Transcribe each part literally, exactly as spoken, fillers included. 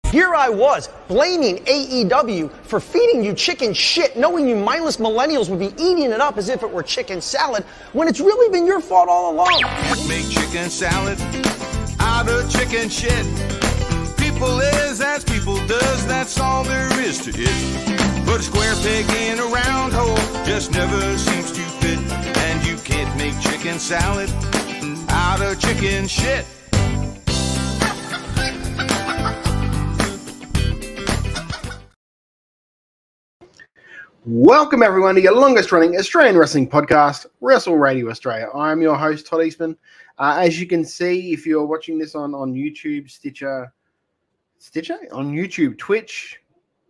Here I was, blaming A E W for feeding you chicken shit, knowing you mindless millennials would be eating it up as if it were chicken salad, when it's really been your fault all along. Make chicken salad out of chicken shit. People is as people does, that's all there is to it. But a square peg in a round hole just never seems to fit. And you can't make chicken salad out of chicken shit. Welcome everyone to your longest running Australian wrestling podcast, Wrestle Radio Australia. I'm your host, Todd Eastman. Uh, as you can see, if you're watching this on, on YouTube, Stitcher, Stitcher, on YouTube, Twitch,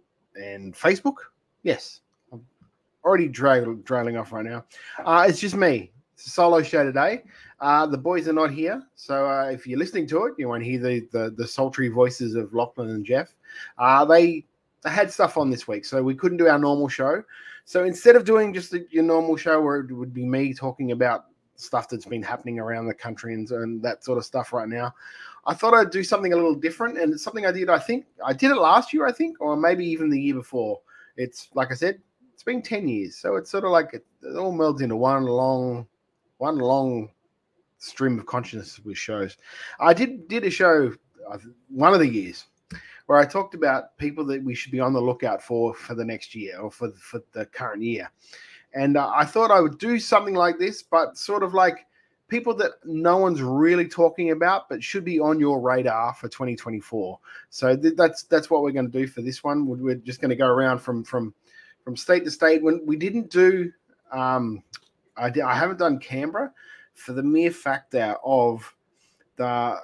and Facebook, yes, I'm already dra- trailing off right now. Uh, it's just me. It's a solo show today. Uh, the boys are not here, so uh, if you're listening to it, you won't hear the, the, the sultry voices of Lachlan and Jeff. Uh, they... I had stuff on this week, so we couldn't do our normal show. So instead of doing just the, your normal show where it would be me talking about stuff that's been happening around the country and, and that sort of stuff right now, I thought I'd do something a little different. And it's something I did, I think, I did it last year, I think, or maybe even the year before. It's, like I said, it's been ten years. So it's sort of like it, it all melds into one long, one long stream of consciousness with shows. I did, did a show uh, one of the years where I talked about people that we should be on the lookout for for the next year or for, for the current year. And uh, I thought I would do something like this, but sort of like people that no one's really talking about, but should be on your radar for twenty twenty-four. So th- that's that's what we're going to do for this one. We're just going to go around from from from state to state. When we didn't do, um, I, did, I haven't done Canberra for the mere fact that of the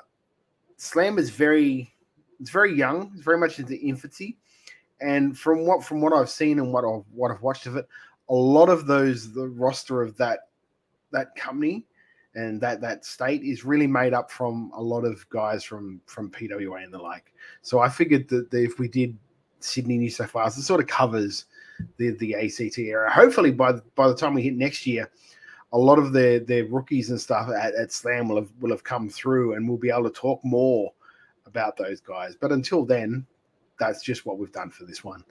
Slam is very... It's very young. It's very much into infancy, and from what from what I've seen and what I've what I've watched of it, a lot of those the roster of that that company and that that state is really made up from a lot of guys from from P W A and the like. So I figured that if we did Sydney, New South Wales, it sort of covers the the A C T area. Hopefully, by the, by the time we hit next year, a lot of their their rookies and stuff at, at Slam will have will have come through, and we'll be able to talk more about those guys. But until then, that's just what we've done for this one.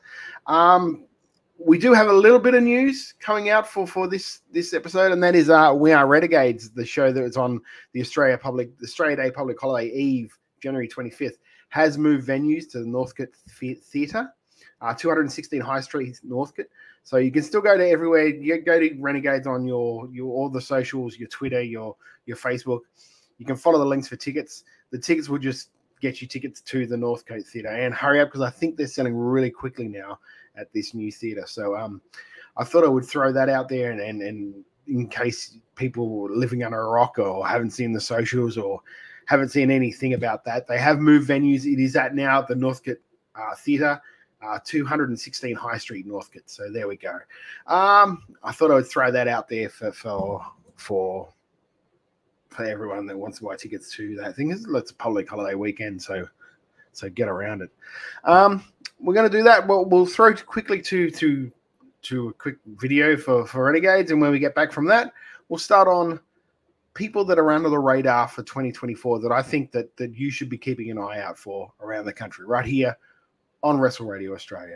Um, we do have a little bit of news coming out for, for this this episode, and that is uh, We Are Renegades, the show that was on the Australia Public the Australia Day Public Holiday Eve, January twenty-fifth, has moved venues to the Northcote Theatre, uh, two sixteen High Street, Northcote. So you can still go to everywhere. You go to Renegades on your your all the socials, your Twitter, your your Facebook. You can follow the links for tickets. The tickets will just get you tickets to the Northcote Theatre, and hurry up because I think they're selling really quickly now at this new theatre. So um, I thought I would throw that out there, and, and, and in case people living under a rock or haven't seen the socials or haven't seen anything about that, they have moved venues. It is at now the Northcote uh, Theatre, uh, two sixteen High Street, Northcote. So there we go. Um, I thought I would throw that out there for for for. for everyone that wants to buy tickets to that thing. It's a public holiday weekend, so so get around it. Um, we're going to do that. We'll, we'll throw quickly to to to a quick video for, for Renegades, and when we get back from that, we'll start on people that are under the radar for twenty twenty-four that I think that, that you should be keeping an eye out for around the country, right here on Wrestle Radio Australia.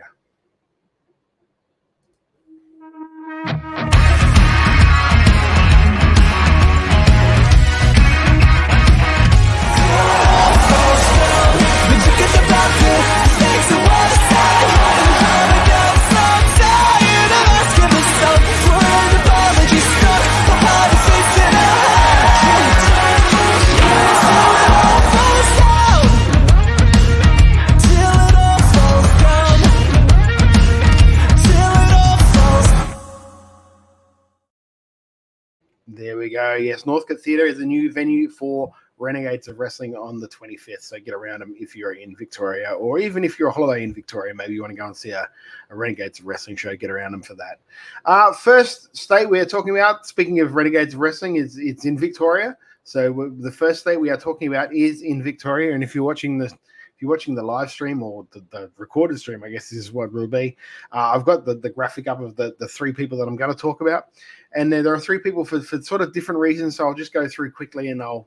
There we go. Yes, Northcote Theatre is a new venue for Renegades of Wrestling on the twenty-fifth. So get around them if you're in Victoria, or even if you're a holiday in Victoria, maybe you want to go and see a, a Renegades of Wrestling show, get around them for that. Uh, first state we're talking about, speaking of Renegades of Wrestling, is it's in Victoria. So the first state we are talking about is in Victoria. And if you're watching the if you're watching the live stream or the, the recorded stream, I guess this is what it will be. Uh, I've got the, the graphic up of the, the three people that I'm going to talk about. And there, there are three people for, for sort of different reasons. So I'll just go through quickly and I'll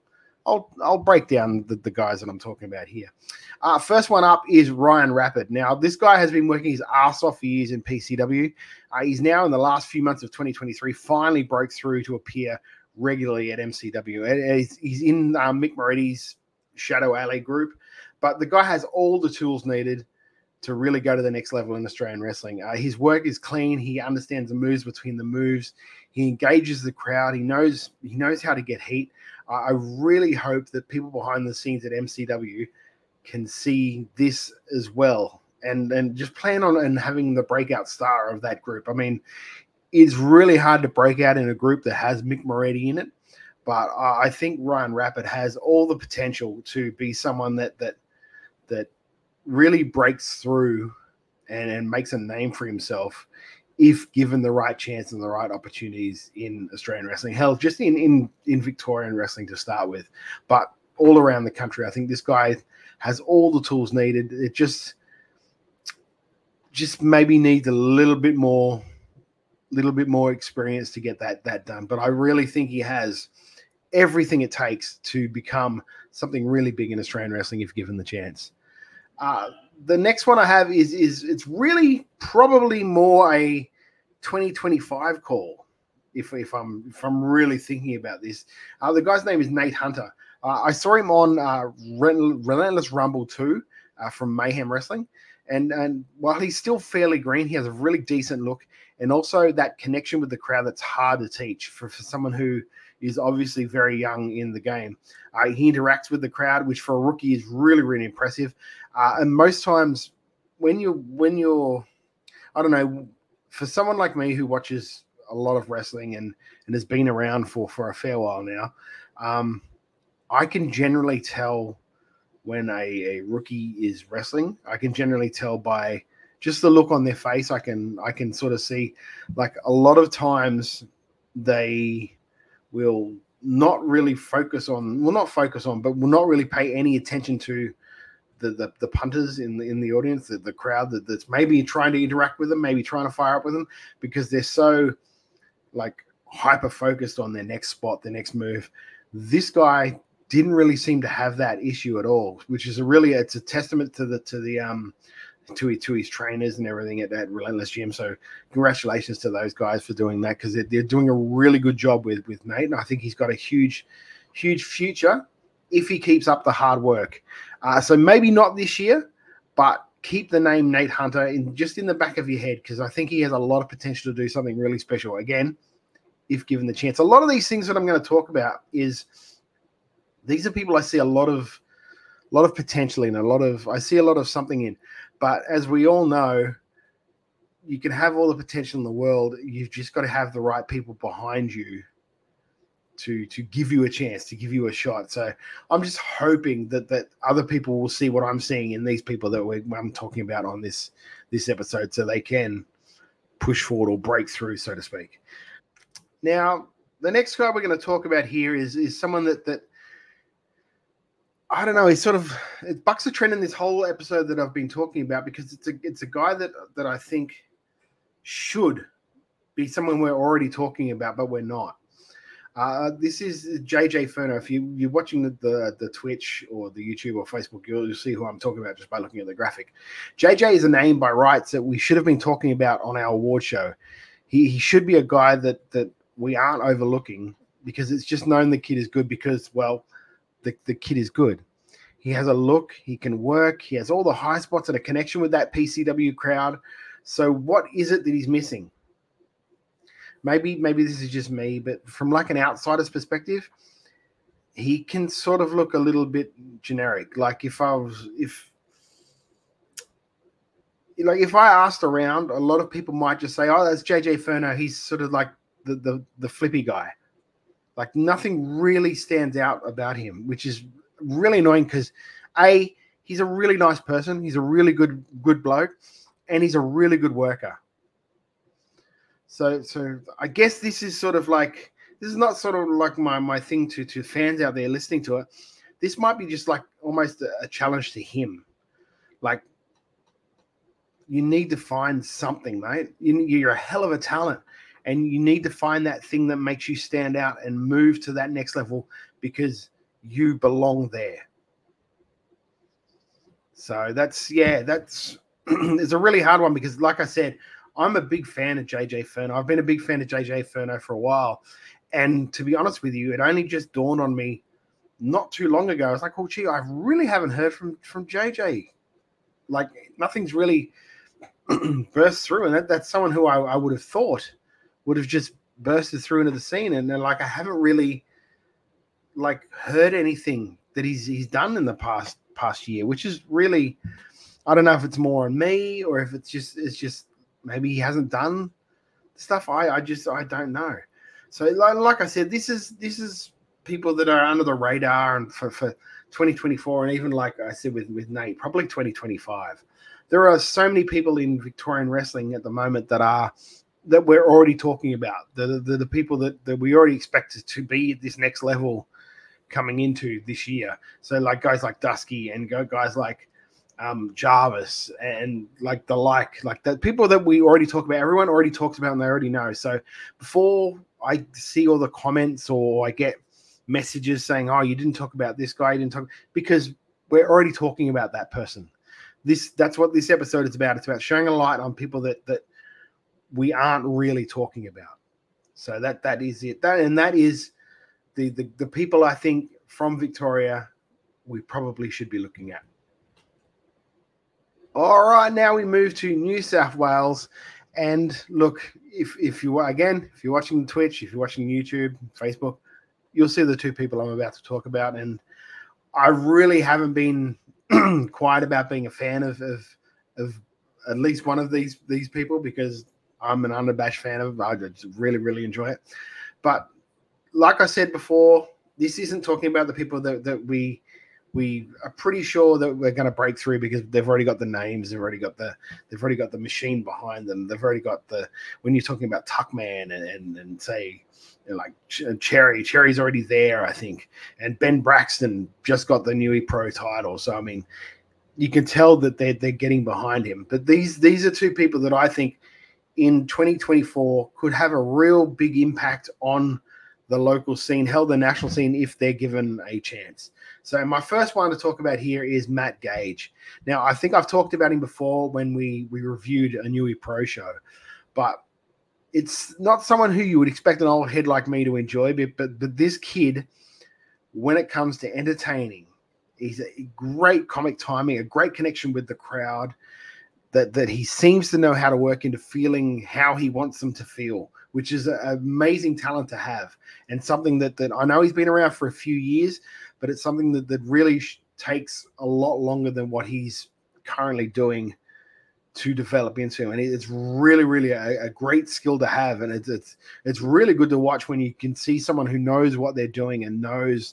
I'll I'll break down the, the guys that I'm talking about here. Uh, first one up is Ryan Rapid. Now, this guy has been working his ass off for years in P C W. Uh, he's now in the last few months of twenty twenty-three finally broke through to appear regularly at M C W. And he's, he's in um, Mick Moretti's Shadow Alley group, but the guy has all the tools needed to really go to the next level in Australian wrestling. Uh, his work is clean. He understands the moves between the moves. He engages the crowd. He knows he knows how to get heat. Uh, I really hope that people behind the scenes at M C W can see this as well, and and just plan on and having the breakout star of that group. I mean, it's really hard to break out in a group that has Mick Moretti in it, but uh, I think Ryan Rapid has all the potential to be someone that that that really breaks through and, and makes a name for himself if given the right chance and the right opportunities in Australian wrestling. Hell, just in, in, in Victorian wrestling to start with, but all around the country. I think this guy has all the tools needed. It just, just maybe needs a little bit more, little bit more experience to get that, that done. But I really think he has everything it takes to become something really big in Australian wrestling if given the chance. Uh, the next one I have is is it's really probably more a twenty twenty-five call. If if I'm if I'm really thinking about this, uh, the guy's name is Nate Hunter. Uh, I saw him on uh, Relentless Rumble two uh, from Mayhem Wrestling, and and while he's still fairly green, he has a really decent look, and also that connection with the crowd that's hard to teach for, for someone who is obviously very young in the game. Uh, he interacts with the crowd, which for a rookie is really, really impressive. Uh, and most times when you're, when you're, I don't know, for someone like me who watches a lot of wrestling and, and has been around for, for a fair while now, um, I can generally tell when a, a rookie is wrestling. I can generally tell by just the look on their face. I can, I can sort of see, like, a lot of times they will not really focus on, will not focus on, but will not really pay any attention to the the, the punters in the in the audience, the, the crowd that, that's maybe trying to interact with them, maybe trying to fire up with them, because they're so like hyper focused on their next spot, their next move. This guy didn't really seem to have that issue at all, which is a really, it's a testament to the to the um to to his trainers and everything at, at Relentless Gym. So congratulations to those guys for doing that, because they're, they're doing a really good job with with Nate, and I think he's got a huge huge future if he keeps up the hard work. Uh, so maybe not this year, but keep the name Nate Hunter in just in the back of your head, because I think he has a lot of potential to do something really special, again, if given the chance. A lot of these things that I'm going to talk about is, these are people I see a lot of a lot of potential in, a lot of, I see a lot of something in. But as we all know, you can have all the potential in the world. You've just got to have the right people behind you to to give you a chance, to give you a shot. So I'm just hoping that that other people will see what I'm seeing in these people that we, I'm talking about on this this episode, so they can push forward or break through, so to speak. Now, the next guy we're going to talk about here is is someone that that I don't know. He's sort of, it bucks a trend in this whole episode that I've been talking about, because it's a it's a guy that that I think should be someone we're already talking about, but we're not. Uh, this is J J Furno. If you, you're watching the, the, the Twitch or the YouTube or Facebook, you'll, you'll see who I'm talking about just by looking at the graphic. J J is a name by rights that we should have been talking about on our award show. He he should be a guy that that we aren't overlooking, because it's just known the kid is good because, well, the, the kid is good. He has a look, he can work, he has all the high spots and a connection with that P C W crowd. So what is it that he's missing? Maybe maybe this is just me, but from like an outsider's perspective, he can sort of look a little bit generic. Like if I was, if, like if I asked around, a lot of people might just say, oh, that's J J Furno. He's sort of like the, the, the flippy guy. Like nothing really stands out about him, which is really annoying, because A, he's a really nice person. He's a really good, good bloke, and he's a really good worker. So, so I guess this is sort of like, this is not sort of like my, my thing to, to fans out there listening to it. This might be just like almost a, a challenge to him. Like, you need to find something, mate. You, you're a hell of a talent, and you need to find that thing that makes you stand out and move to that next level, because you belong there. So that's, yeah, that's, it's a really hard one because, like I said, I'm a big fan of J J Furno. I've been a big fan of J J Furno for a while. And to be honest with you, it only just dawned on me not too long ago. I was like, oh, gee, I really haven't heard from, from J J. Like, nothing's really burst through. And that, that's someone who I, I would have thought would have just bursted through into the scene. And then, like, I haven't really, like, heard anything that he's he's done in the past past year, which is really, I don't know if it's more on me or if it's just it's just maybe he hasn't done stuff. I I just I don't know. So like, like I said, this is this is people that are under the radar, and for, for twenty twenty-four, and even like I said with with Nate, probably twenty twenty-five. There are so many people in Victorian wrestling at the moment that are that we're already talking about. The the, the people that, that we already expected to be at this next level coming into this year. So like guys like Dusky and go guys like um, Jarvis and like the like, like the people that we already talk about, everyone already talks about and they already know. So before I see all the comments or I get messages saying, oh, you didn't talk about this guy, you didn't talk, because we're already talking about that person. This, that's what this episode is about. It's about shining a light on people that, that we aren't really talking about. So that, that is it. That, and that is, The, the the people I think from Victoria we probably should be looking at. All right, now we move to New South Wales. And look, if if you again, if you're watching Twitch, if you're watching YouTube, Facebook, you'll see the two people I'm about to talk about. And I really haven't been quiet about being a fan of, of of at least one of these these people because I'm an unabashed fan of them. I just really, really enjoy it. But like I said before, this isn't talking about the people that, that we we are pretty sure that we're going to break through because they've already got the names, they've already got the they've already got the machine behind them, they've already got the when you're talking about Tuckman and and, and say you know, like Cherry, Cherry's already there, I think, and Ben Braxton just got the Newey Pro title, so I mean, you can tell that they're they're getting behind him. But these these are two people that I think in twenty twenty-four could have a real big impact on the local scene, hell, the national scene, if they're given a chance. So my first one to talk about here is Matt Gage. Now, I think I've talked about him before when we, we reviewed a Newey Pro show, but it's not someone who you would expect an old head like me to enjoy, but, but, but this kid, when it comes to entertaining, he's a great comic timing, a great connection with the crowd, that, that he seems to know how to work into feeling how he wants them to feel, which is an amazing talent to have, and something that, that I know he's been around for a few years, but it's something that, that really sh- takes a lot longer than what he's currently doing to develop into. And it's really, really a, a great skill to have. And it's, it's, it's really good to watch when you can see someone who knows what they're doing and knows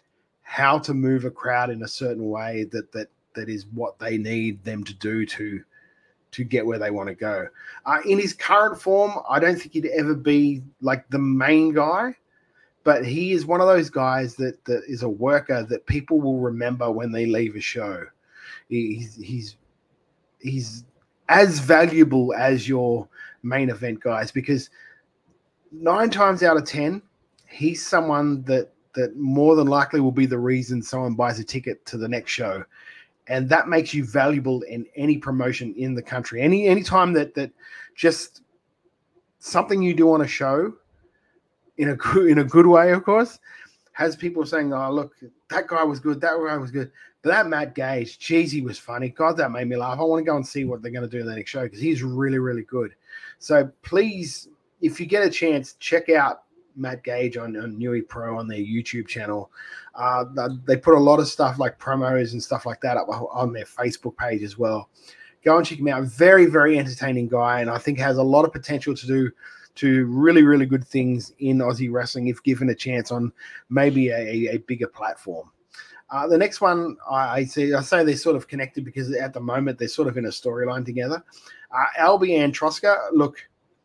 how to move a crowd in a certain way that, that, that is what they need them to do to, to get where they want to go. Uh, in his current form, I don't think he'd ever be like the main guy, but he is one of those guys that, that is a worker that people will remember when they leave a show. He's, he's, he's as valuable as your main event guys, because nine times out of ten, he's someone that, that more than likely will be the reason someone buys a ticket to the next show. And that makes you valuable in any promotion in the country. Any any time that that just something you do on a show, in a good in a good way, of course, has people saying, "Oh, look, that guy was good. That guy was good." But that Matt Gage, geez, he was funny. God, that made me laugh. I want to go and see what they're going to do in the next show because he's really, really good. So please, if you get a chance, check out Matt Gage on, on Newey Pro on their YouTube channel. Uh, they put a lot of stuff like promos and stuff like that up on their Facebook page as well. Go and check him out. Very, very entertaining guy, and I think has a lot of potential to do to really, really good things in Aussie wrestling if given a chance on maybe a, a bigger platform. Uh, the next one I see, I say they're sort of connected because at the moment they're sort of in a storyline together. Uh, Albie and Troska, look,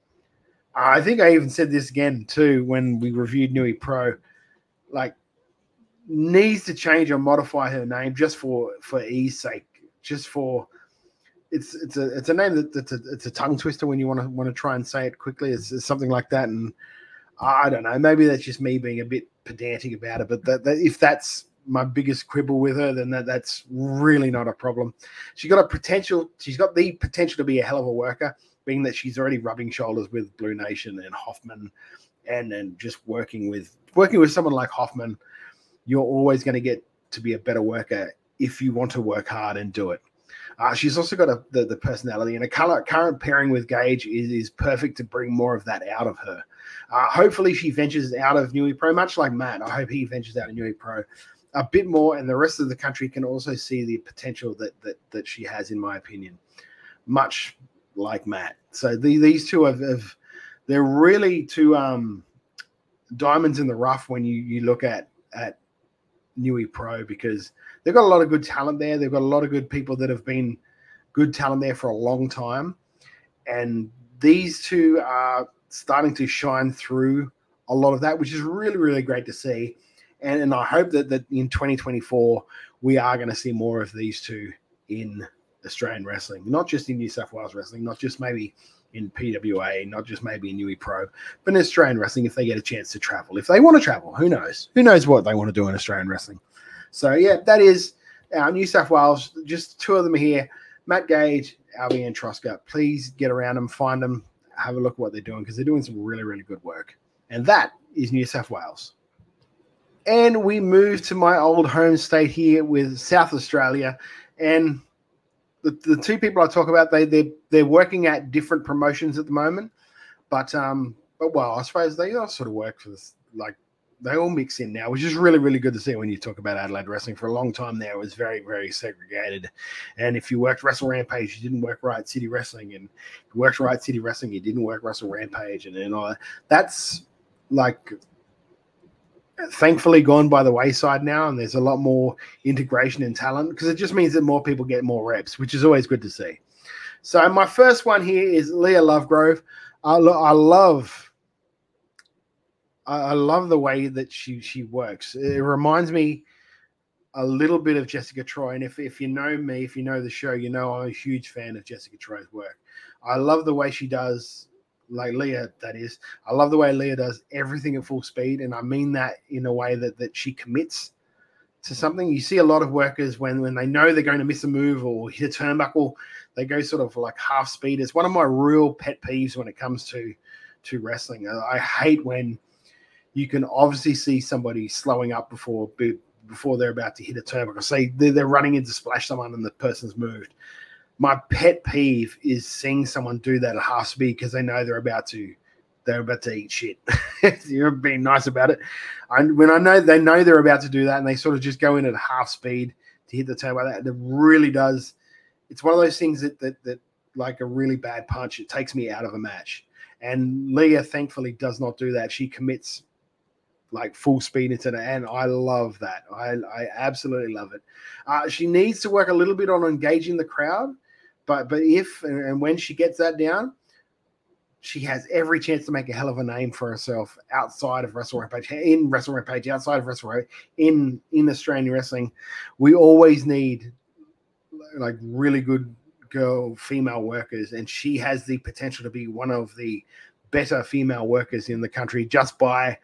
I think I even said this again too when we reviewed Newey Pro, like needs to change or modify her name just for for ease sake, just for it's it's a it's a name that that's a, it's a tongue twister when you want to want to try and say it quickly. It's, it's something like that, and I don't know, maybe that's just me being a bit pedantic about it, but that, that if that's my biggest quibble with her, then that, that's really not a problem. She's got a potential. She's got the potential to be a hell of a worker, being that she's already rubbing shoulders with Blue Nation and Hoffman, and and just working with working with someone like Hoffman. You're always going to get to be a better worker if you want to work hard and do it. Uh, she's also got a, the, the personality, and a color, current pairing with Gage is, is perfect to bring more of that out of her. Uh, hopefully she ventures out of Newey Pro, much like Matt. I hope he ventures out of Newey Pro a bit more, and the rest of the country can also see the potential that that, that she has, in my opinion, much like Matt. So the, these two have, have they're really two um, diamonds in the rough when you, you look at, at Newey Pro, because they've got a lot of good talent there. They've got a lot of good people that have been good talent there for a long time. And these two are starting to shine through a lot of that, which is really, really great to see. And, and I hope that, that in twenty twenty-four, we are going to see more of these two in Australian wrestling, not just in New South Wales wrestling, not just maybe in P W A, not just maybe in Newey Pro, but in Australian wrestling if they get a chance to travel. If they want to travel, who knows? Who knows what they want to do in Australian wrestling? So, yeah, that is our New South Wales. Just two of them here, Matt Gage, Albie and Troska. Please get around them, find them, have a look at what they're doing, because they're doing some really, really good work. And that is New South Wales. And we move to my old home state here with South Australia. And the, the two people I talk about, they, they're, they're working at different promotions at the moment. But, um, but well, I suppose they all sort of work for this, like, they all mix in now, which is really, really good to see when you talk about Adelaide wrestling. For a long time there, it was very, very segregated. And if you worked Wrestle Rampage, you didn't work Riot City Wrestling. And if you worked Riot City Wrestling, you didn't work Wrestle Rampage. And, and all that. That's, like, thankfully gone by the wayside now. And there's a lot more integration and talent, because it just means that more people get more reps, which is always good to see. So my first one here is Leah Lovegrove. I, lo- I love... I love the way that she she works. It reminds me a little bit of Jessica Troy. And if, if you know me, if you know the show, you know I'm a huge fan of Jessica Troy's work. I love the way she does, like Leah, that is. I love the way Leah does everything at full speed. And I mean that in a way that, that she commits to something. You see a lot of workers when, when they know they're going to miss a move or hit a turnbuckle, they go sort of like half speed. It's one of my real pet peeves when it comes to, to wrestling. I hate when you can obviously see somebody slowing up before before they're about to hit a turnbuckle. Say they're, they're running in to splash someone and the person's moved. My pet peeve is seeing someone do that at half speed because they know they're about to they're about to eat shit. You're being nice about it. And when I know they know they're about to do that and they sort of just go in at half speed to hit the turnbuckle, that it really does. It's one of those things that that that like a really bad punch. It takes me out of a match. And Leah thankfully does not do that. She commits like full speed into it, and I love that. I, I absolutely love it. Uh, she needs to work a little bit on engaging the crowd, but but if and, and when she gets that down, she has every chance to make a hell of a name for herself outside of Wrestle Rampage, in Wrestle Rampage, outside of Wrestle Rampage, in in Australian wrestling. We always need like really good girl female workers, and she has the potential to be one of the better female workers in the country just by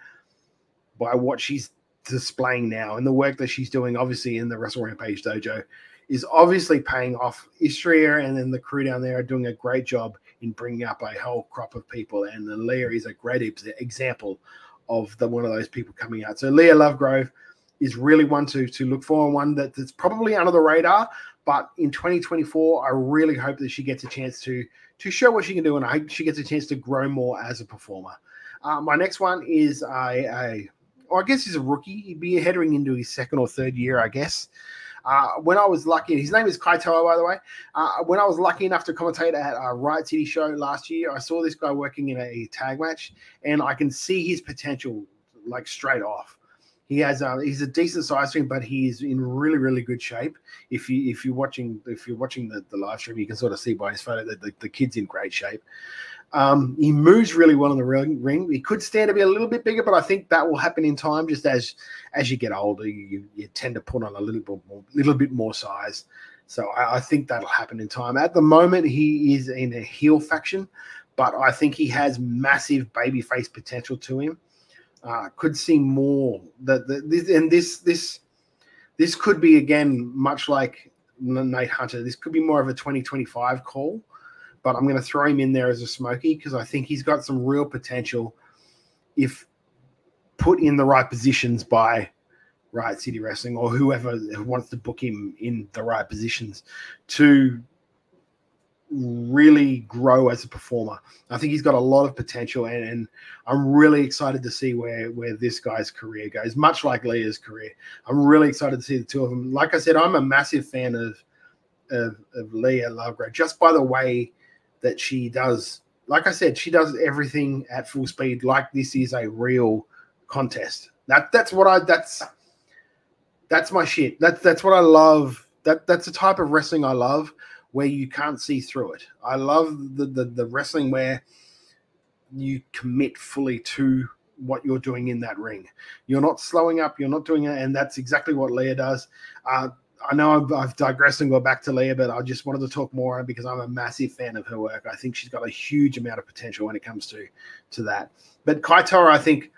by what she's displaying now, and the work that she's doing, obviously, in the Wrestle Rampage dojo is obviously paying off. Istria and then the crew down there are doing a great job in bringing up a whole crop of people, and then Leah is a great ex- example of the one of those people coming out. So Leah Lovegrove is really one to, to look for, and one that, that's probably under the radar, but in twenty twenty-four, I really hope that she gets a chance to, to show what she can do, and I hope she gets a chance to grow more as a performer. Uh, my next one is a, a Or I guess he's a rookie. He'd be heading into his second or third year, I guess. Uh, when I was lucky, his name is Kaitoa, by the way. Uh, when I was lucky enough to commentate at a Riot City show last year, I saw this guy working in a tag match, and I can see his potential like straight off. He has uh, he's a decent size to him, but he's in really, really good shape. If you if you're watching if you're watching the, the live stream, you can sort of see by his photo that the, the kid's in great shape. Um, he moves really well in the ring. He could stand to be a little bit bigger, but I think that will happen in time. Just as as you get older, you, you tend to put on a little bit more, little bit more size. So I, I think that'll happen in time. At the moment, he is in a heel faction, but I think he has massive babyface potential to him. uh, could see more. That this and this this this could be again much like Nate Hunter. This could be more of a twenty twenty-five call, but I'm going to throw him in there as a smoky because I think he's got some real potential if put in the right positions by Riot City Wrestling or whoever wants to book him in the right positions to really grow as a performer. I think he's got a lot of potential, and, and I'm really excited to see where, where this guy's career goes, much like Leah's career. I'm really excited to see the two of them. Like I said, I'm a massive fan of, of, of Leah Lovegrove just by the way that she does. Like I said, she does everything at full speed like this is a real contest. That That's what I, that's, that's my shit. That's, that's what I love. That That's the type of wrestling I love, where you can't see through it. I love the, the the wrestling where you commit fully to what you're doing in that ring. You're not slowing up. You're not doing it, and that's exactly what Leah does. Uh, I know I've, I've digressed and go back to Leah, but I just wanted to talk more on it because I'm a massive fan of her work. I think she's got a huge amount of potential when it comes to to that. But Kaitoa, I think,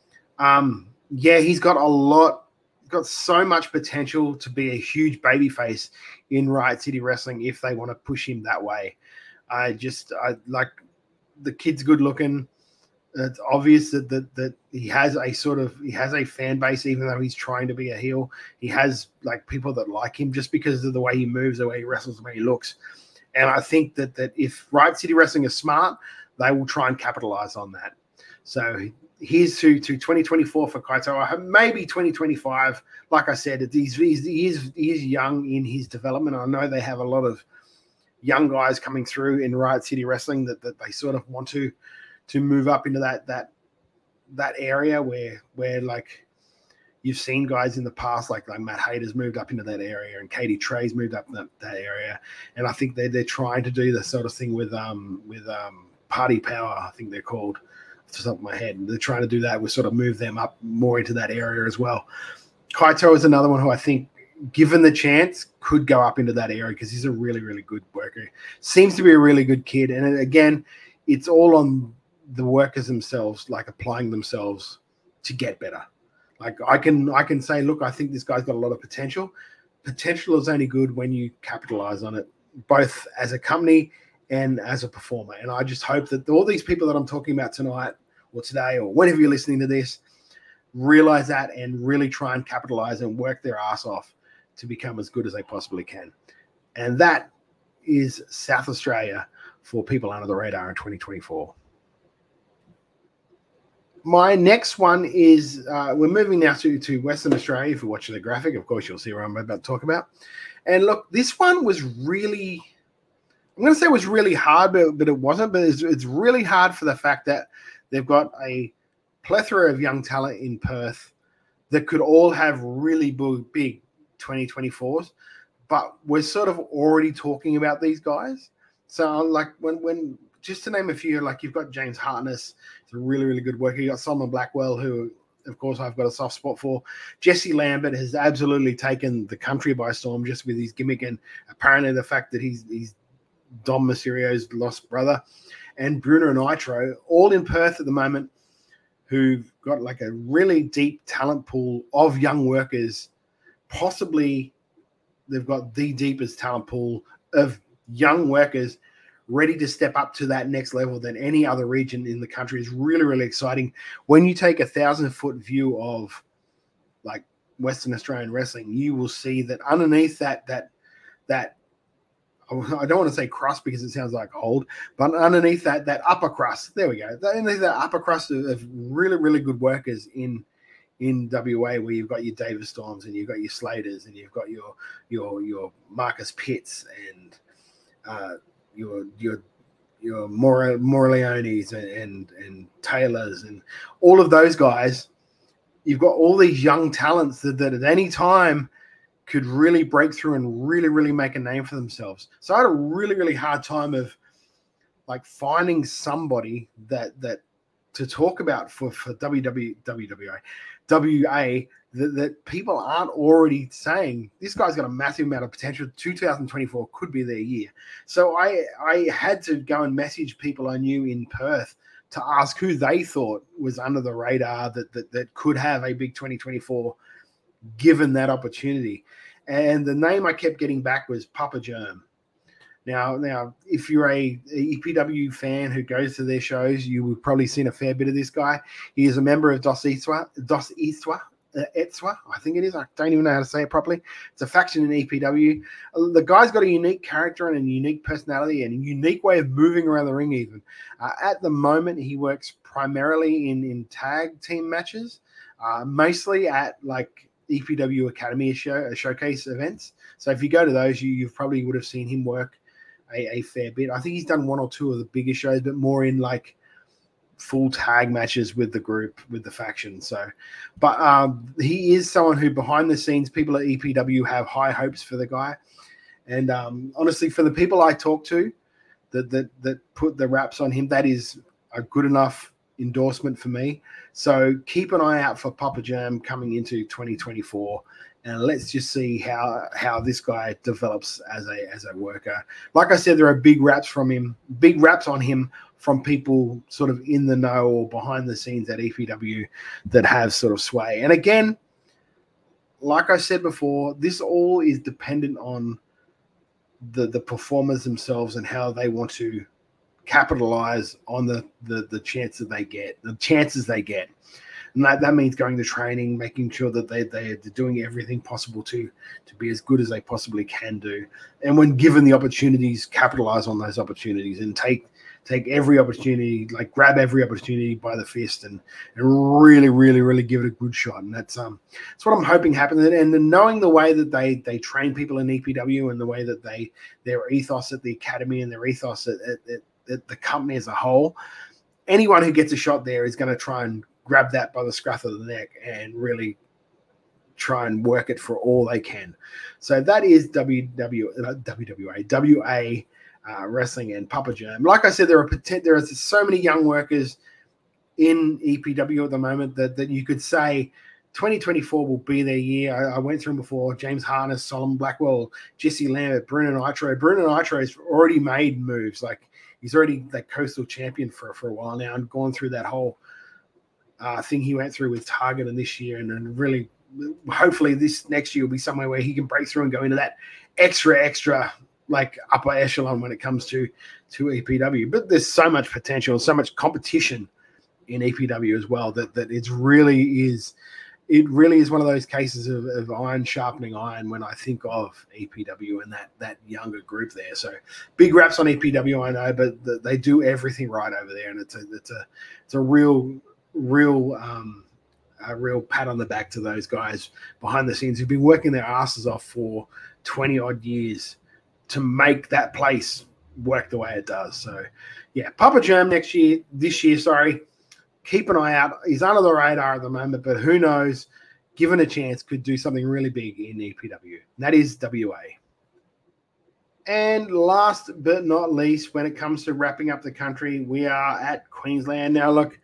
um, yeah, he's got a lot. Got so much potential to be a huge babyface in Riot City Wrestling if they want to push him that way. I just I like the kid's good looking. It's obvious that, that that he has a sort of he has a fan base, even though he's trying to be a heel. He has like people that like him just because of the way he moves, the way he wrestles, the way he looks. And I think that that if Riot City Wrestling is smart, they will try and capitalize on that. So here's to, to twenty twenty-four for Kaitoa, maybe twenty twenty-five. Like I said, he's, he's, he's, he's young in his development. I know they have a lot of young guys coming through in Riot City Wrestling that, that they sort of want to to move up into that that that area where where like you've seen guys in the past like like Matt Hayter's moved up into that area and Katie Trey's moved up in that, that area, and I think they they're trying to do the sort of thing with um with um Party Power, I think they're called. Off the top of my head, and they're trying to do that. We sort of move them up more into that area as well. Kaito is another one who I think, given the chance, could go up into that area because he's a really, really good worker. Seems to be a really good kid, and again, it's all on the workers themselves, like applying themselves to get better. Like I can, I can say, look, I think this guy's got a lot of potential. Potential is only good when you capitalize on it, both as a company and as a performer. And I just hope that all these people that I'm talking about tonight or today or whenever you're listening to this realize that and really try and capitalize and work their ass off to become as good as they possibly can. And that is South Australia for people under the radar in twenty twenty-four. My next one is, uh, we're moving now to, to Western Australia. If you're watching the graphic, of course, you'll see what I'm about to talk about. And look, this one was really... I'm going to say it was really hard, but, but it wasn't. But it's, it's really hard for the fact that they've got a plethora of young talent in Perth that could all have really big, big twenty twenty-fours. But we're sort of already talking about these guys. So, like, when, when just to name a few, like you've got James Hartness, he's a really, really good worker. You got Solomon Blackwell, who, of course, I've got a soft spot for. Jesse Lambert has absolutely taken the country by storm just with his gimmick and apparently the fact that he's he's Dom Mysterio's lost brother, and Bruno Nitro, all in Perth at the moment, who've got like a really deep talent pool of young workers. Possibly they've got the deepest talent pool of young workers ready to step up to that next level than any other region in the country. Is really, really exciting. When you take a thousand foot view of like Western Australian wrestling, you will see that underneath that, that, that, I don't want to say crust because it sounds like old, but underneath that, that upper crust, there we go. Underneath that upper crust of, of really, really good workers in in W A, where you've got your David Storms and you've got your Slaters and you've got your your your Marcus Pitts and uh, your your your Mor- Morleones and, and and Taylors and all of those guys. You've got all these young talents that, that at any time could really break through and really, really make a name for themselves. So I had a really, really hard time of like finding somebody that that to talk about for, for W W A, W A that, that people aren't already saying this guy's got a massive amount of potential. two thousand twenty-four could be their year. So I I had to go and message people I knew in Perth to ask who they thought was under the radar that that, that could have a big twenty twenty-four given that opportunity. And the name I kept getting back was Papa Germ. Now, now, if you're a, a E P W fan who goes to their shows, you would probably seen a fair bit of this guy. He is a member of Dos Iswa, Dos Iswa, uh, Etswa, I think it is. I don't even know how to say it properly. It's a faction in E P W. The guy's got a unique character and a unique personality and a unique way of moving around the ring even. Uh, at the moment, he works primarily in, in tag team matches, uh, mostly at like E P W Academy show, showcase events. So if you go to those, you, you probably would have seen him work A, a fair bit. I think he's done one or two of the bigger shows, but more in like full tag matches with the group, with the faction. So, but um, he is someone who behind the scenes, people at E P W have high hopes for the guy. And um, honestly, for the people I talk to that, that, that put the wraps on him, that is a good enough endorsement for me. So keep an eye out for Papa Germ coming into twenty twenty-four. And let's just see how how this guy develops as a as a worker. Like I said, there are big raps from him, big raps on him from people sort of in the know or behind the scenes at E P W that have sort of sway. And again, like I said before, this all is dependent on the the performers themselves and how they want to capitalize on the the the chances they get, the chances they get. And that, that means going to training, making sure that they, they're doing everything possible to, to be as good as they possibly can do. And when given the opportunities, capitalize on those opportunities and take take every opportunity, like grab every opportunity by the fist and, and really, really, really give it a good shot. And that's um that's what I'm hoping happens. And then knowing the way that they they train people in E P W and the way that they their ethos at the academy and their ethos at, at, at, at the company as a whole, anyone who gets a shot there is going to try and grab that by the scruff of the neck and really try and work it for all they can. So that is W W, uh, W W A, W A uh, Wrestling and Papa Germ. Like I said, there are there are so many young workers in E P W at the moment that, that you could say twenty twenty-four will be their year. I, I went through them before. James Harness, Solomon Blackwell, Jesse Lambert, Bruno Nitro. Bruno Nitro has already made moves. Like he's already the coastal champion for, for a while now and gone through that whole Uh, thing he went through with Target and this year, and, and really, hopefully, this next year will be somewhere where he can break through and go into that extra, extra like upper echelon when it comes to to E P W. But there's so much potential, so much competition in E P W as well that that it's really is it really is one of those cases of, of iron sharpening iron when I think of E P W and that that younger group there. So big raps on E P W, I know, but the, they do everything right over there, and it's a it's a it's a real. real um a real pat on the back to those guys behind the scenes who've been working their asses off for twenty odd years to make that place work the way it does. So yeah, Papa Germ next year, this year, sorry, keep an eye out. He's under the radar at the moment, but who knows, given a chance, could do something really big in E P W. And that is W A. And last but not least, when it comes to wrapping up the country, we are at Queensland. Now, look,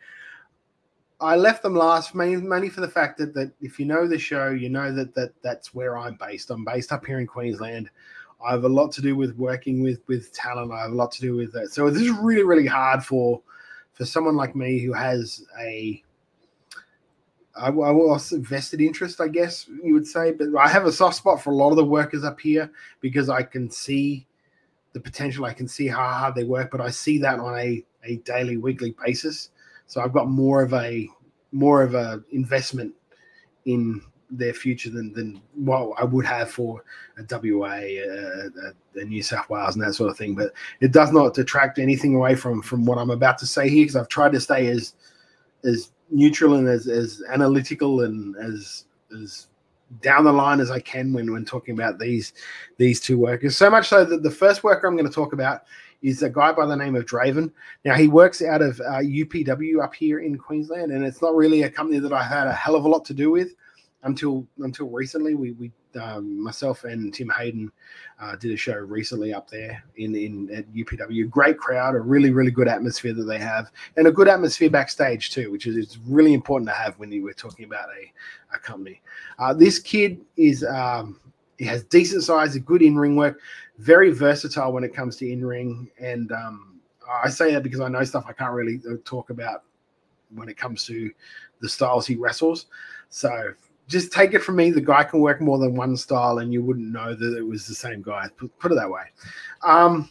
I left them last mainly for the fact that, that if you know the show, you know that, that that's where I'm based. I'm based up here in Queensland. I have a lot to do with working with, with talent. I have a lot to do with that. So this is really, really hard for for someone like me who has a I, I was vested interest, I guess you would say. But I have a soft spot for a lot of the workers up here because I can see the potential. I can see how hard they work, but I see that on a, a daily, weekly basis. So I've got more of a more of a investment in their future than than what I would have for a W A, a, a, a New South Wales, and that sort of thing. But it does not detract anything away from from what I'm about to say here, because I've tried to stay as as neutral and as, as analytical and as as down the line as I can when when talking about these these two workers. So much so that the first worker I'm going to talk about is a guy by the name of Draven. Now, he works out of uh, U P W up here in Queensland, and it's not really a company that I had a hell of a lot to do with until until recently. We, we um, myself and Tim Hayden uh, did a show recently up there in, in at U P W. Great crowd, a really, really good atmosphere that they have, and a good atmosphere backstage too, which is it's really important to have when you were talking about a, a company. Uh, this kid is um, he has decent size, a good in-ring work, very versatile when it comes to in-ring, and um, I say that because I know stuff I can't really talk about when it comes to the styles he wrestles. So just take it from me. The guy can work more than one style, and you wouldn't know that it was the same guy. Put, put it that way. Um,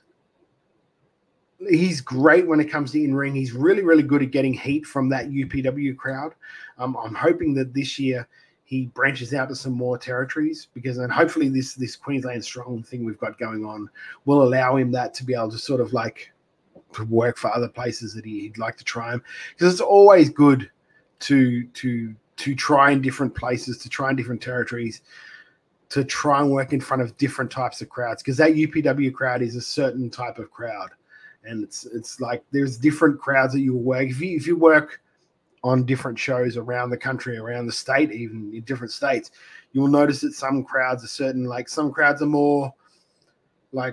he's great when it comes to in-ring. He's really, really good at getting heat from that U P W crowd. Um, I'm hoping that this year he branches out to some more territories, because then hopefully this this Queensland Strong thing we've got going on will allow him that to be able to sort of like work for other places that he'd like to try him. Because it's always good to to to try in different places, to try in different territories, to try and work in front of different types of crowds, because that U P W crowd is a certain type of crowd. And it's it's like there's different crowds that you will work. If you if you work on different shows around the country, around the state, even in different states, you will notice that some crowds are certain, like some crowds are more like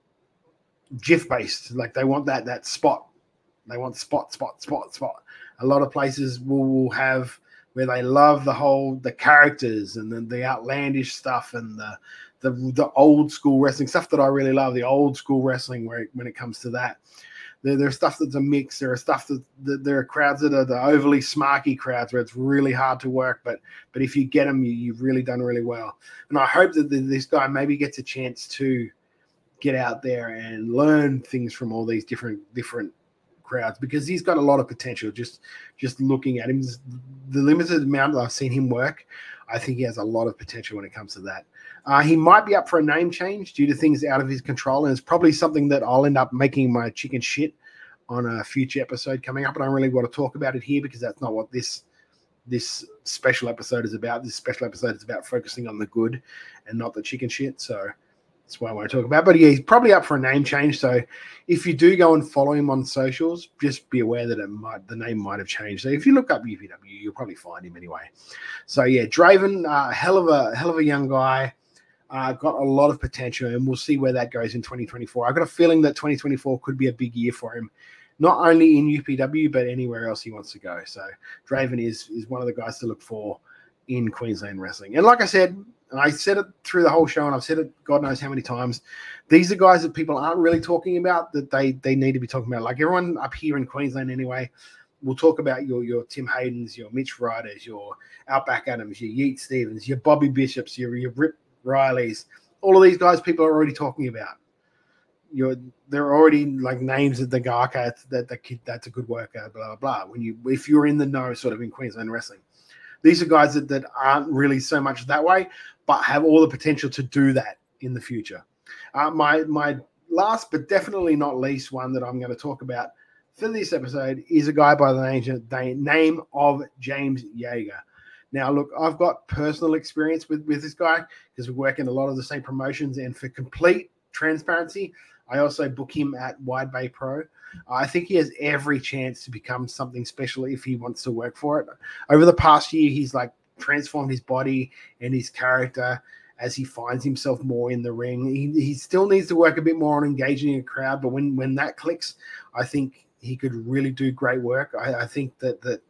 GIF based. Like they want that that spot. They want spot, spot, spot, spot. A lot of places will, will have where they love the whole the characters and the, the outlandish stuff and the the the old school wrestling stuff that I really love, the old school wrestling where when it comes to that. There, there's stuff that's a mix. There are stuff that, that there are crowds that are the overly smarky crowds where it's really hard to work, but but if you get them, you, you've really done really well. And I hope that the, this guy maybe gets a chance to get out there and learn things from all these different different crowds, because he's got a lot of potential. Just just looking at him, the limited amount that I've seen him work, I think he has a lot of potential when it comes to that. Uh, he might be up for a name change due to things out of his control, and it's probably something that I'll end up making my chicken shit on a future episode coming up. And I don't really want to talk about it here because that's not what this this special episode is about. This special episode is about focusing on the good and not the chicken shit. So that's what I want to talk about. But yeah, he's probably up for a name change. So if you do go and follow him on socials, just be aware that it might the name might have changed. So if you look up U P W, you'll probably find him anyway. So yeah, Draven, uh, hell of a hell of a young guy. Uh, got a lot of potential, and we'll see where that goes in twenty twenty-four. I've got a feeling that twenty twenty-four could be a big year for him, not only in U P W, but anywhere else he wants to go. So Draven is is one of the guys to look for in Queensland wrestling. And like I said, and I said it through the whole show, and I've said it God knows how many times, these are guys that people aren't really talking about that they, they need to be talking about. Like everyone up here in Queensland anyway, we'll talk about your your Tim Haydens, your Mitch Riders, your Outback Adams, your Yeet Stevens, your Bobby Bishops, your, your Rip Riley's, all of these guys people are already talking about. You're they're already like names that they go, okay, that's, that, that kid, that's a good worker, blah, blah, blah. When you if you're in the know sort of in Queensland wrestling. These are guys that, that aren't really so much that way, but have all the potential to do that in the future. Uh, my my last but definitely not least one that I'm going to talk about for this episode is a guy by the name, the name of James Yeager. Now, look, I've got personal experience with, with this guy because we work in a lot of the same promotions. And for complete transparency, I also book him at Wide Bay Pro. I think he has every chance to become something special if he wants to work for it. Over the past year, he's like transformed his body and his character as he finds himself more in the ring. He, he still needs to work a bit more on engaging a crowd, but when, when that clicks, I think he could really do great work. I, I think that, that,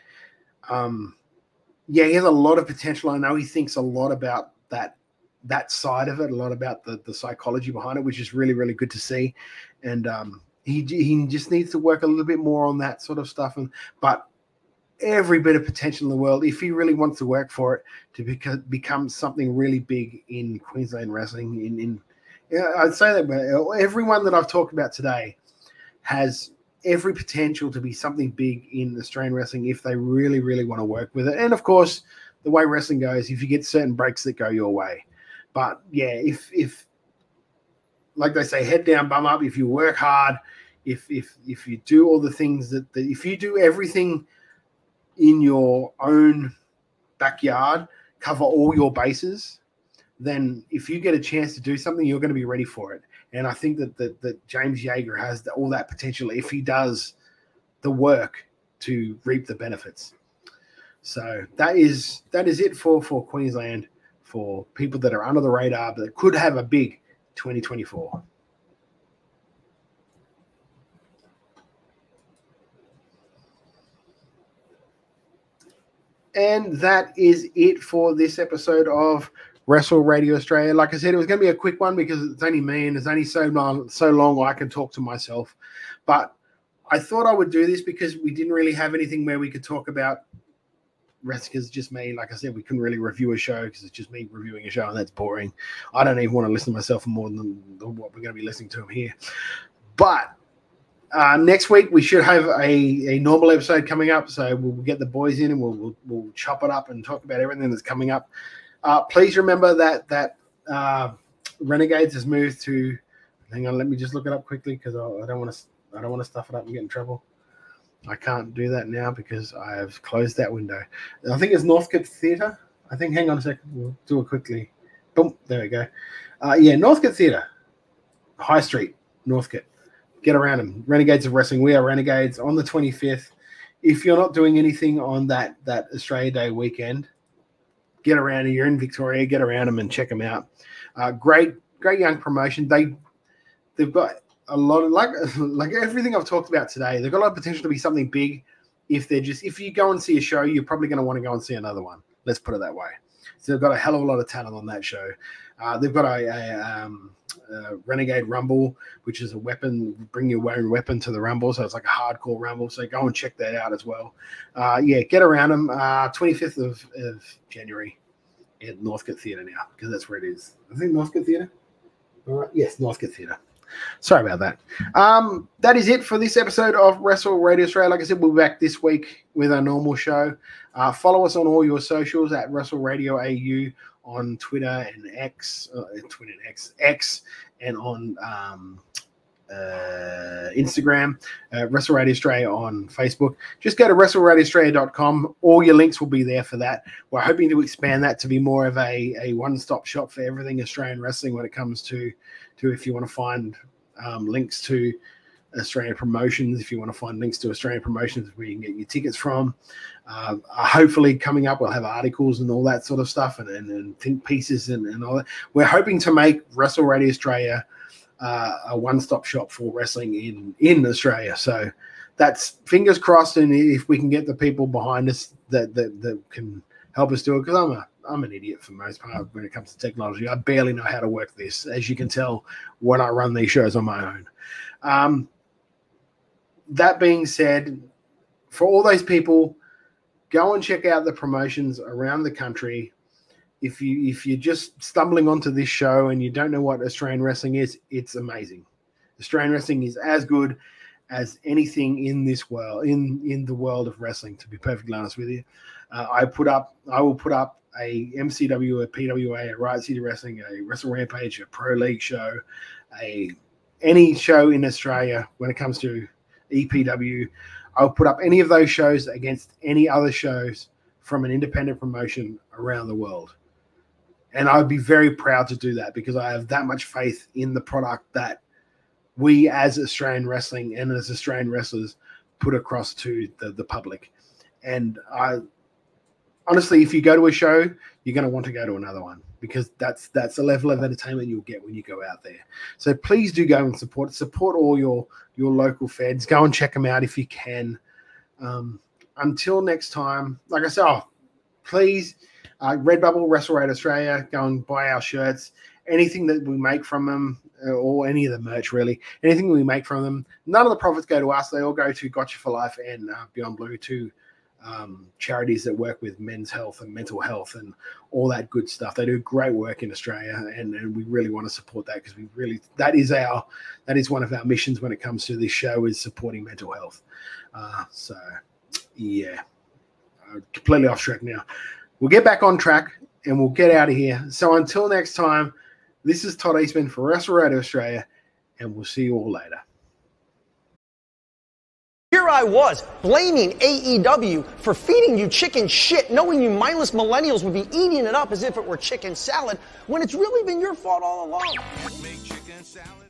um, yeah, he has a lot of potential. I know he thinks a lot about that that side of it, a lot about the, the psychology behind it, which is really, really good to see. And um, he he just needs to work a little bit more on that sort of stuff. And but every bit of potential in the world, if he really wants to work for it, to become, become something really big in Queensland wrestling. In, in yeah, I'd say that everyone that I've talked about today has every potential to be something big in Australian wrestling if they really, really want to work with it. And of course, the way wrestling goes, if you get certain breaks that go your way. But yeah, if if like they say, head down, bum up, if you work hard, if if if you do all the things that, that if you do everything in your own backyard, cover all your bases, then if you get a chance to do something, you're going to be ready for it. And I think that that, that James Yeager has the, all that potential if he does the work to reap the benefits. So that is that is it for, for Queensland, for people that are under the radar that could have a big twenty twenty-four. And that is it for this episode of Wrestle Radio Australia. Like I said, it was going to be a quick one because it's only me and it's only so long, so long I can talk to myself. But I thought I would do this because we didn't really have anything where we could talk about wrestling. Because just me, like I said, we couldn't really review a show because it's just me reviewing a show and that's boring. I don't even want to listen to myself more than what we're going to be listening to him here. But uh, next week we should have a, a normal episode coming up. So we'll get the boys in and we'll, we'll, we'll chop it up and talk about everything that's coming up. Uh, please remember that that uh, Renegades has moved to. Hang on, let me just look it up quickly because I, I don't want to. I don't want to stuff it up and get in trouble. I can't do that now because I have closed that window. I think it's Northcote Theatre. I think. Hang on a second. We'll do it quickly. Boom. There we go. Uh, yeah, Northcote Theatre, High Street, Northcote. Get around them. Renegades of Wrestling. We are Renegades on the twenty-fifth. If you're not doing anything on that that Australia Day weekend, get around. You're in Victoria. Get around them and check them out. Uh, great, great young promotion. They they've got a lot of like like everything I've talked about today. They've got a lot of potential to be something big. If they're just if you go and see a show, you're probably going to want to go and see another one. Let's put it that way. So they've got a hell of a lot of talent on that show. Uh, they've got a, a, um, a Renegade Rumble, which is a weapon, bring your own weapon to the Rumble. So it's like a hardcore Rumble. So go and check that out as well. Uh, yeah, get around them. Uh, twenty-fifth of, of January at Northcote Theatre now, because that's where it is. I think Northcote Theatre. All right. Yes, Northcote Theatre. Sorry about that. Um, that is it for this episode of Wrestle Radio Australia. Like I said, we'll be back this week with our normal show. Uh, follow us on all your socials at Wrestle Radio A U on Twitter and X, uh, Twitter and X, X, and on um, uh, Instagram. Uh, Wrestle Radio Australia on Facebook. Just go to wrestle radio australia dot com. All your links will be there for that. We're hoping to expand that to be more of a, a one-stop shop for everything Australian wrestling when it comes to to if you want to find um, links to Australian promotions, if you want to find links to Australian promotions where you can get your tickets from. Uh, hopefully coming up, we'll have articles and all that sort of stuff and, and, and think pieces and, and all that. We're hoping to make Wrestle Radio Australia uh, a one-stop shop for wrestling in, in Australia. So that's fingers crossed. And if we can get the people behind us that, that, that can help us do it, because I'm a, I'm an idiot for the most part when it comes to technology. I barely know how to work this, as you can tell when I run these shows on my own. Um, that being said, for all those people, go and check out the promotions around the country. If you if you're just stumbling onto this show and you don't know what Australian wrestling is, it's amazing. Australian wrestling is as good as anything in this world, in in the world of wrestling. To be perfectly honest with you, uh, I put up, I will put up a M C W, a P W A, a Riot City Wrestling, a Wrestle Rampage, a Pro League show, a any show in Australia when it comes to E P W. I'll put up any of those shows against any other shows from an independent promotion around the world. And I'd be very proud to do that because I have that much faith in the product that we as Australian wrestling and as Australian wrestlers put across to the, the public. And I honestly, if you go to a show, you're going to want to go to another one because that's that's the level of entertainment you'll get when you go out there. So please do go and support support all your your local feds. Go and check them out if you can. Um, until next time, like I said, oh, please, uh, Redbubble, Wrestle Radio Australia, go and buy our shirts. Anything that we make from them, uh, or any of the merch really, anything we make from them, none of the profits go to us. They all go to Gotcha for Life and uh, Beyond Blue, to um, charities that work with men's health and mental health and all that good stuff. They do great work in Australia, and, and we really want to support that because we really that is our that is one of our missions when it comes to this show, is supporting mental health. Uh, so yeah, uh, completely off track now. We'll get back on track and we'll get out of here. So until next time, this is Todd Eastman for Wrestle Radio Australia, and we'll see you all later. Here I was, blaming A E W for feeding you chicken shit, knowing you mindless millennials would be eating it up as if it were chicken salad, when it's really been your fault all along. Make chicken salad.